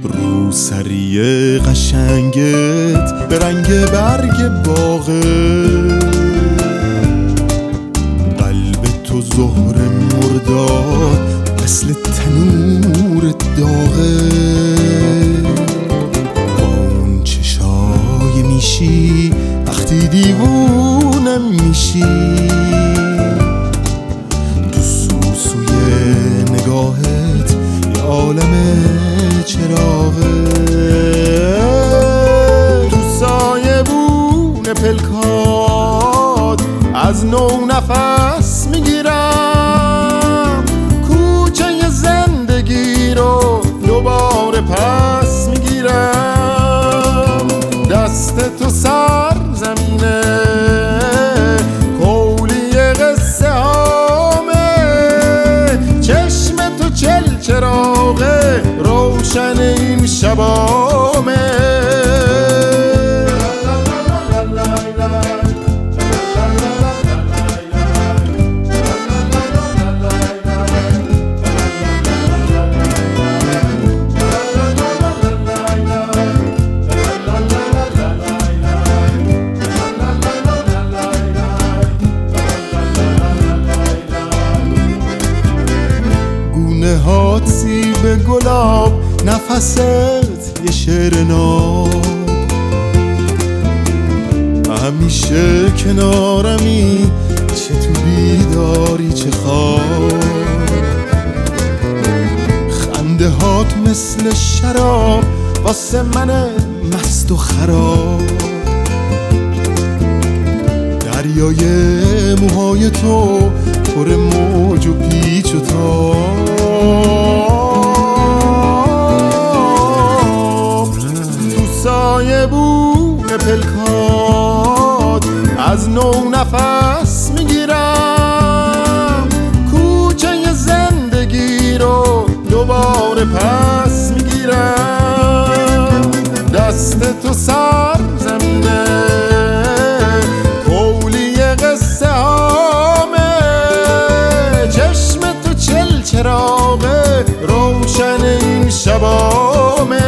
روسری قشنگت به رنگ برگ باغه، قلب تو زهر مرداد مثل تنور داغه، با اون چشای میشی وقتی دیوونم میشی، تو سوسوی نگاهت یه عالم چراغه، تو سایه بون پلکات از نو نفس میگیرم، کوچه زندگی رو دوباره پس میگیرم، دست تو سر زمینه کولی قصه هامه، چشم تو چل چراغه روشن این شبامه. گونه‌هات سیب گلاب، نفست یه شعر ناب، همیشه کنارمی چه تو بیداری چه خواب، خنده هات مثل شراب واسه من مست و خراب، دریای موهای تو پر موج و پیچ و تاب، تو سایه بون پلکات از نو نفس میگیرم، کوچه زندگی رو دوباره پس میگیرم، دست تو سر زمینه کولی قصه هامه، چشم تو چل چراغه روشن این شبامه.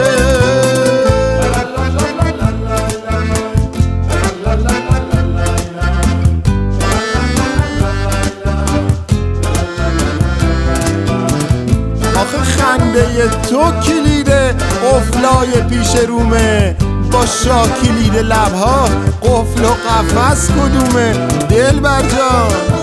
آخه خنده تو کلیده قفلای پیش رومه، با شاکلید لبها قفل و قفس کدومه دلبر جان؟